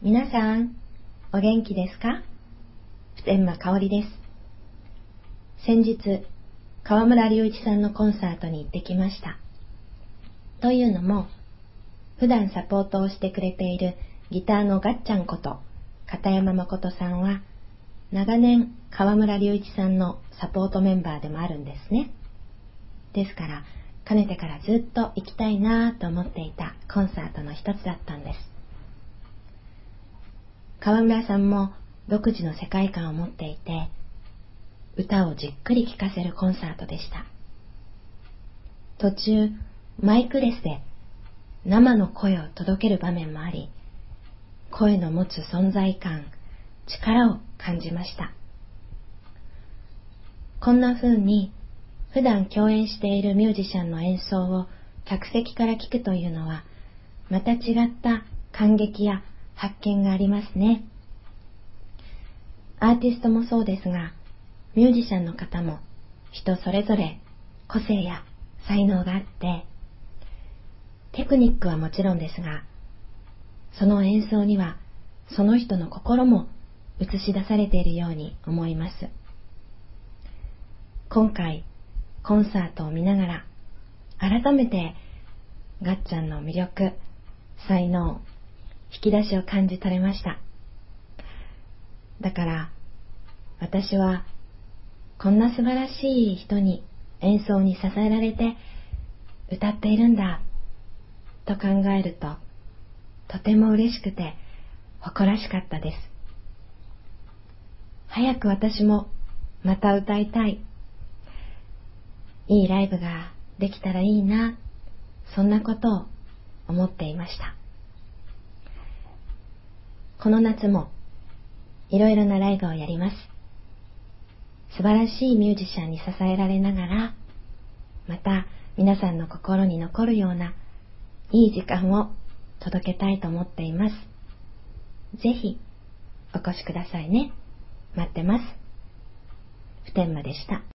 皆さん、お元気ですか？普天間香織です。先日、河村隆一さんのコンサートに行ってきました。というのも、普段サポートをしてくれているギターのがっちゃんこと片山誠さんは、長年河村隆一さんのサポートメンバーでもあるんですね。ですから、かねてからずっと行きたいなと思っていたコンサートの一つだったんです。河村さんも独自の世界観を持っていて、歌をじっくり聴かせるコンサートでした。途中、マイクレスで生の声を届ける場面もあり、声の持つ存在感、力を感じました。こんな風に普段共演しているミュージシャンの演奏を客席から聴くというのは、また違った感激や発見がありますね。アーティストもそうですが、ミュージシャンの方も人それぞれ個性や才能があって、テクニックはもちろんですが、その演奏にはその人の心も映し出されているように思います。今回コンサートを見ながら改めてがっちゃんの魅力、才能、引き出しを感じ取れました。だから私はこんな素晴らしい人に演奏に支えられて歌っているんだと考えると、とても嬉しくて誇らしかったです。早く私もまた歌いたい。いいライブができたらいいな、そんなことを思っていました。この夏もいろいろなライブをやります。素晴らしいミュージシャンに支えられながら、また皆さんの心に残るようないい時間を届けたいと思っています。ぜひお越しくださいね。待ってます。普天間でした。